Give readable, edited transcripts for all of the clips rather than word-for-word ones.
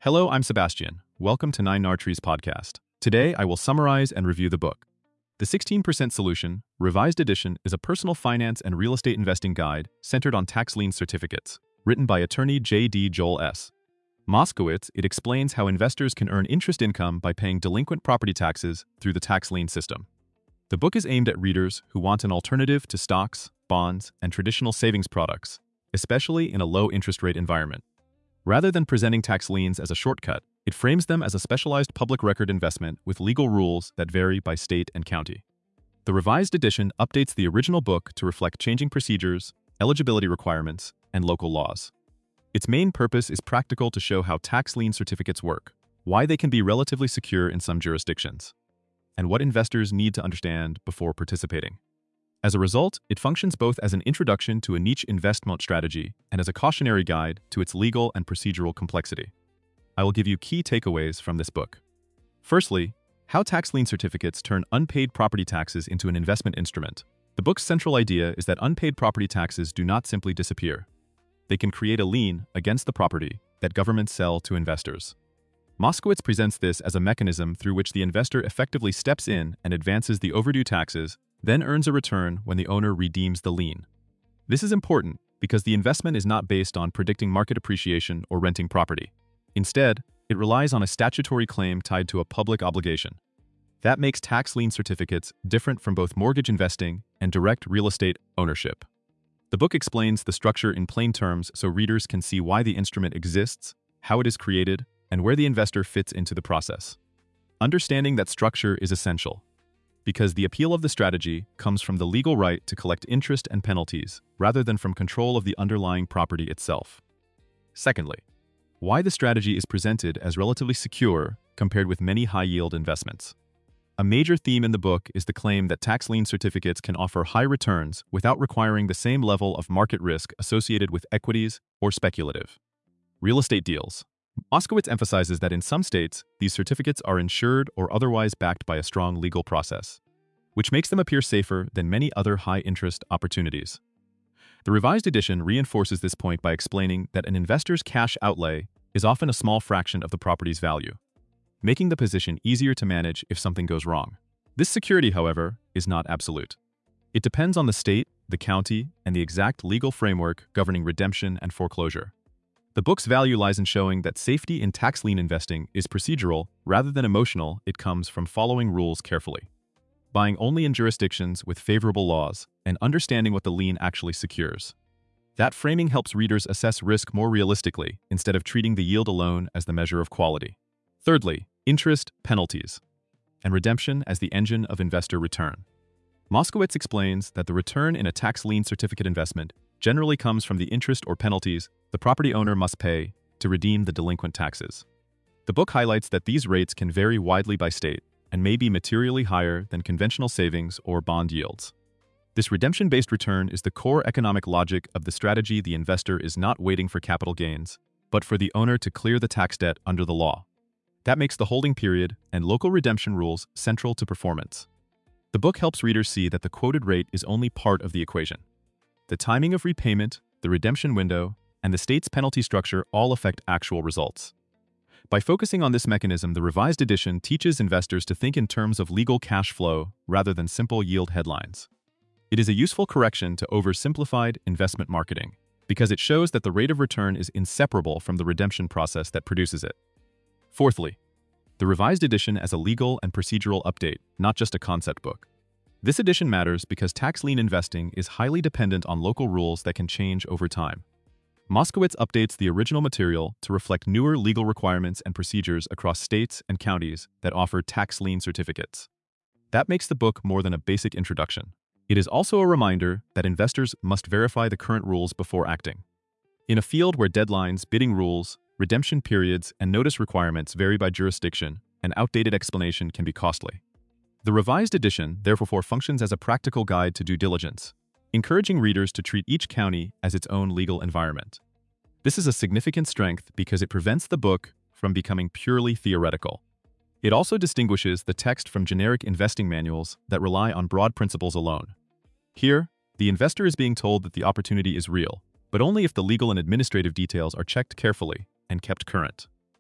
Hello, I'm Sebastian. Welcome to 9Nartree's podcast. Today, I will summarize and review the book. The 16% Solution, Revised Edition, is a personal finance and real estate investing guide centered on tax lien certificates, written by attorney J.D. Joel S. Moskowitz. It explains how investors can earn interest income by paying delinquent property taxes through the tax lien system. The book is aimed at readers who want an alternative to stocks, bonds, and traditional savings products, especially in a low-interest rate environment. Rather than presenting tax liens as a shortcut, it frames them as a specialized public record investment with legal rules that vary by state and county. The revised edition updates the original book to reflect changing procedures, eligibility requirements, and local laws. Its main purpose is practical to show how tax lien certificates work, why they can be relatively secure in some jurisdictions, and what investors need to understand before participating. As a result, it functions both as an introduction to a niche investment strategy and as a cautionary guide to its legal and procedural complexity. I will give you key takeaways from this book. Firstly, how tax lien certificates turn unpaid property taxes into an investment instrument. The book's central idea is that unpaid property taxes do not simply disappear. They can create a lien against the property that governments sell to investors. Moskowitz presents this as a mechanism through which the investor effectively steps in and advances the overdue taxes, then earns a return when the owner redeems the lien. This is important because the investment is not based on predicting market appreciation or renting property. Instead, it relies on a statutory claim tied to a public obligation. That makes tax lien certificates different from both mortgage investing and direct real estate ownership. The book explains the structure in plain terms so readers can see why the instrument exists, how it is created, and where the investor fits into the process. Understanding that structure is essential, because the appeal of the strategy comes from the legal right to collect interest and penalties rather than from control of the underlying property itself. Secondly, why the strategy is presented as relatively secure compared with many high-yield investments. A major theme in the book is the claim that tax lien certificates can offer high returns without requiring the same level of market risk associated with equities or speculative real estate deals. Moskowitz emphasizes that in some states, these certificates are insured or otherwise backed by a strong legal process, which makes them appear safer than many other high-interest opportunities. The revised edition reinforces this point by explaining that an investor's cash outlay is often a small fraction of the property's value, making the position easier to manage if something goes wrong. This security, however, is not absolute. It depends on the state, the county, and the exact legal framework governing redemption and foreclosure. The book's value lies in showing that safety in tax lien investing is procedural rather than emotional. It comes from following rules carefully, buying only in jurisdictions with favorable laws, and understanding what the lien actually secures. That framing helps readers assess risk more realistically instead of treating the yield alone as the measure of quality. Thirdly, interest, penalties, and redemption as the engine of investor return. Moskowitz explains that the return in a tax lien certificate investment generally comes from the interest or penalties the property owner must pay to redeem the delinquent taxes. The book highlights that these rates can vary widely by state and may be materially higher than conventional savings or bond yields. This redemption-based return is the core economic logic of the strategy. The investor is not waiting for capital gains, but for the owner to clear the tax debt under the law. That makes the holding period and local redemption rules central to performance. The book helps readers see that the quoted rate is only part of the equation. The timing of repayment, the redemption window, and the state's penalty structure all affect actual results. By focusing on this mechanism, the revised edition teaches investors to think in terms of legal cash flow rather than simple yield headlines. It is a useful correction to oversimplified investment marketing, because it shows that the rate of return is inseparable from the redemption process that produces it. Fourthly, the revised edition as a legal and procedural update, not just a concept book. This edition matters because tax lien investing is highly dependent on local rules that can change over time. Moskowitz updates the original material to reflect newer legal requirements and procedures across states and counties that offer tax lien certificates. That makes the book more than a basic introduction. It is also a reminder that investors must verify the current rules before acting. In a field where deadlines, bidding rules, redemption periods, and notice requirements vary by jurisdiction, an outdated explanation can be costly. The revised edition, therefore, functions as a practical guide to due diligence, encouraging readers to treat each county as its own legal environment. This is a significant strength because it prevents the book from becoming purely theoretical. It also distinguishes the text from generic investing manuals that rely on broad principles alone. Here, the investor is being told that the opportunity is real, but only if the legal and administrative details are checked carefully and kept current.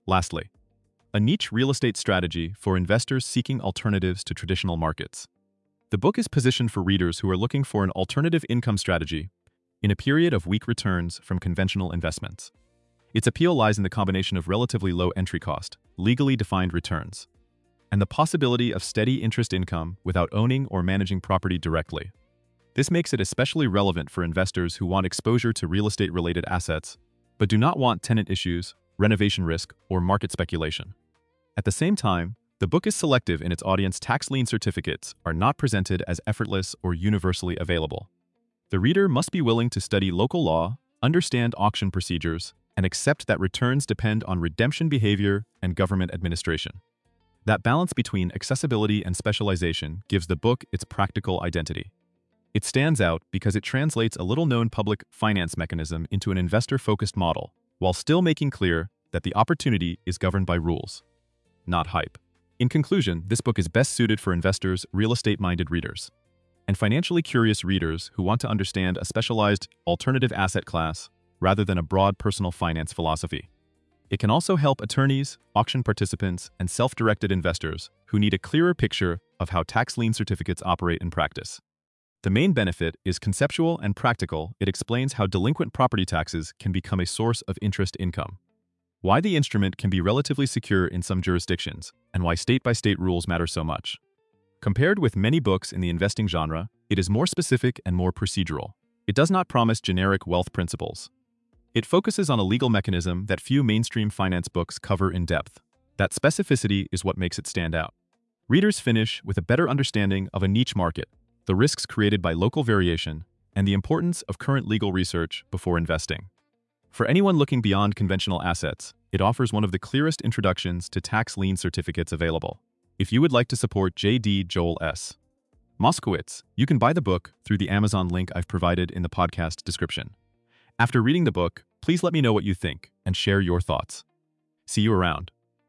Lastly, a niche real estate strategy for investors seeking alternatives to traditional markets. The book is positioned for readers who are looking for an alternative income strategy in a period of weak returns from conventional investments. Its appeal lies in the combination of relatively low entry cost, legally defined returns, and the possibility of steady interest income without owning or managing property directly. This makes it especially relevant for investors who want exposure to real estate-related assets, but do not want tenant issues, renovation risk, or market speculation. At the same time, the book is selective in its audience. Tax lien certificates are not presented as effortless or universally available. The reader must be willing to study local law, understand auction procedures, and accept that returns depend on redemption behavior and government administration. That balance between accessibility and specialization gives the book its practical identity. It stands out because it translates a little-known public finance mechanism into an investor-focused model, while still making clear that the opportunity is governed by rules, not hype. In conclusion, this book is best suited for investors, real estate-minded readers, and financially curious readers who want to understand a specialized alternative asset class rather than a broad personal finance philosophy. It can also help attorneys, auction participants, and self-directed investors who need a clearer picture of how tax lien certificates operate in practice. The main benefit is conceptual and practical. It explains how delinquent property taxes can become a source of interest income, why the instrument can be relatively secure in some jurisdictions, and why state-by-state rules matter so much. Compared with many books in the investing genre, it is more specific and more procedural. It does not promise generic wealth principles. It focuses on a legal mechanism that few mainstream finance books cover in depth. That specificity is what makes it stand out. Readers finish with a better understanding of a niche market, the risks created by local variation, and the importance of current legal research before investing. For anyone looking beyond conventional assets, it offers one of the clearest introductions to tax lien certificates available. If you would like to support J.D. Joel S. Moskowitz, you can buy the book through the Amazon link I've provided in the podcast description. After reading the book, please let me know what you think and share your thoughts. See you around.